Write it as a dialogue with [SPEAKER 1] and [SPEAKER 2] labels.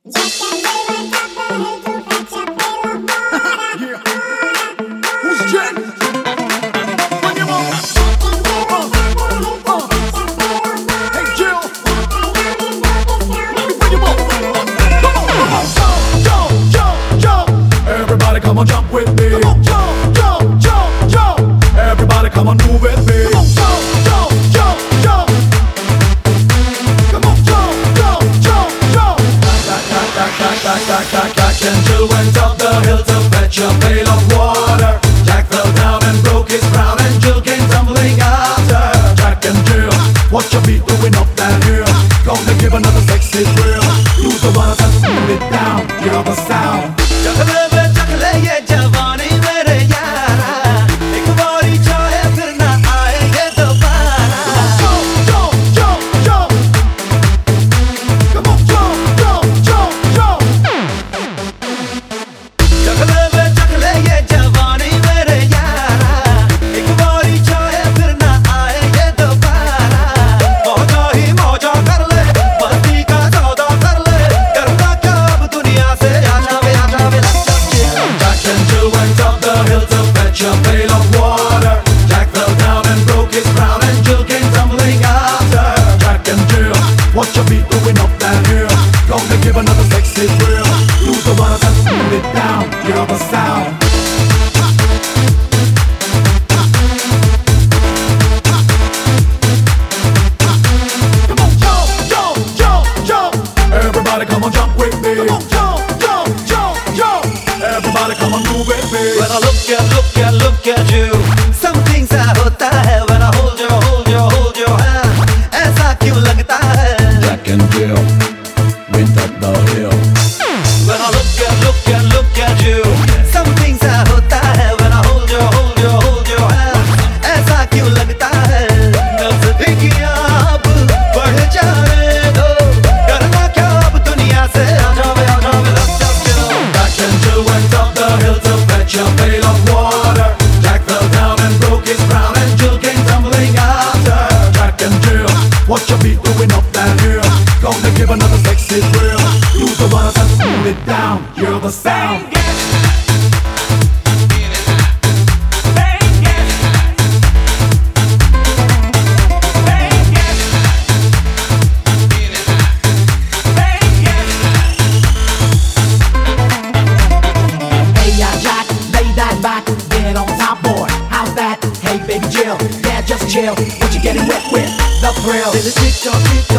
[SPEAKER 1] Yeah. Who's Jen? Bring him on. Hey Jill. Let me bring him on. Come on. Jump, jump, jump. Everybody come on, jump with me. Come on, jump, jump, jump, jump. Everybody come on, move with me. Come on, jump, jump, jump, jump. Come on, jump, jump, jump, jump. Jack and Jill went up the hill to fetch a pail of water. Jack fell down and broke his crown, and Jill came tumbling after. Jack and Jill, what you be doing up that hill? Gonna give another sexy thrill. Use the one to smooth it down. Hear the sound. A pail of water. Jack fell down and broke his crown, and Jill came tumbling after. Jack and Jill, what you be doing up that hill? Gonna give another sexy thrill. Use the one to smooth it down. Hear the sound. Come on, jump, jump, jump, jump. Everybody come on, jump with me. Come on, jump, jump, jump, jump. Everybody come on, move with me.
[SPEAKER 2] When I look at you, something सा होता है. When I hold your hand, ऐसा क्यों लगता है?
[SPEAKER 1] Jack and Jill went up the hill.
[SPEAKER 2] When I look at you, something सा होता है. When I hold your hand, ऐसा क्यों लगता है? नज़दीकियाँ अब बढ़ जाने दो. करना क्या अब दुनिया से? आ जाओ, let's just chill.
[SPEAKER 1] Jack and Jill went up the hill to fetch a pail of water. Jack fell down and broke his crown, and Jill came tumbling after. Jack and Jill, what you be doing up that hill? Gonna give another sexy thrill. Use the one to smooth it down. Hear the sound.
[SPEAKER 3] Baby Jill, yeah, just chill. What you getting wet with? The thrill.
[SPEAKER 2] Dil tick tock